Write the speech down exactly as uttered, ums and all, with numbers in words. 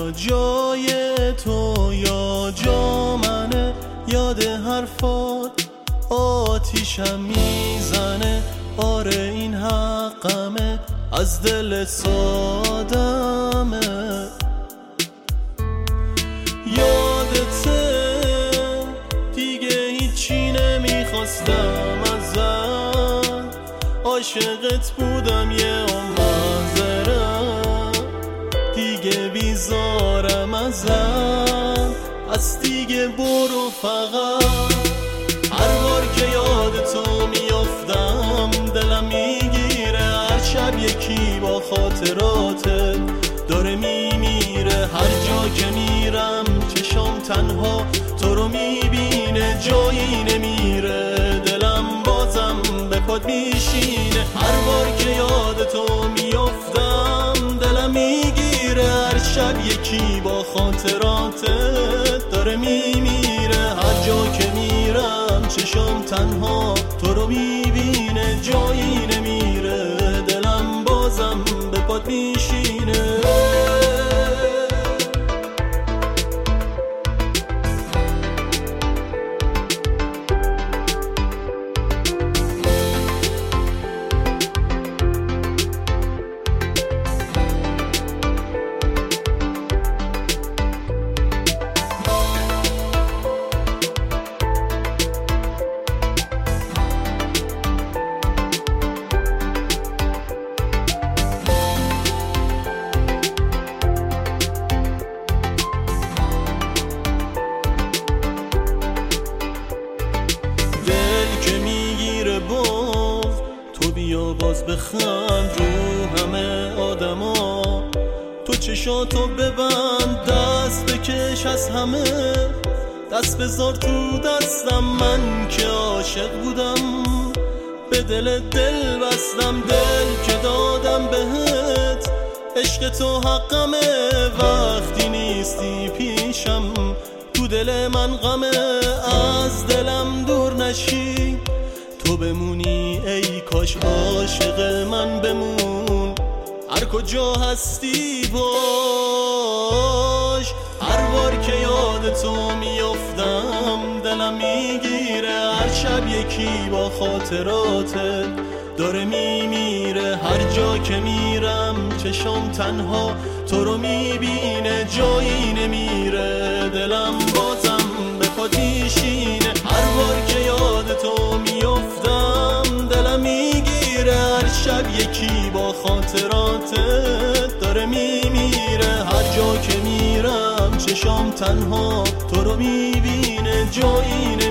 یا جای تو یا جا منه، یاد حرفات آتیشم میزنه. آره این حقمه، از دل سادمه. یادته دیگه هیچی نمیخواستم ازت، عاشقت بودم یه عمر، دیگه بیزارم ازت، از دیگه برو فقط. هر بار که یاد تو میافتم دلم میگیره، هر شب یکی با خاطراتت داره میمیره. هر جا که میرم چشام تنها تو رو میبینه، جایی نمیره دلم بازم به پات میشینه. هر بار که یاد تو میافتم دلم میگیره، هر شب یکی با خاطراتت داره میمیره. هر جا که میرم چشام تنها تو رو میبینه، جایی نمیره دلم بازم به پات میشینه. بیا باز بخند رو همه آدما، تو چشاتو ببند دست بکش از همه، دست بذار تو دستم من که عاشق بودم، به دل دل بستم دل که دادم بهت. عشق تو حقمه وقتی نیستی پیشم، تو دل من غمه از دلم دور نشی. تو بمونی ای کاش عاشق من بمون، هر کجا هستی باش. هر بار که یاد تو میافتم دلم میگیره، هر شب یکی با خاطراتت داره میمیره. هر جا که میرم چشام تنها تو رو میبینه، جایی نمیره دلم بازم به پات میشینه. هر بار که یاد تو میافتم دلم میگیره، هر شب یکی با خاطراتت داره میمیره. هر جا که میرم چشام تنها تو رو میبینه، جایی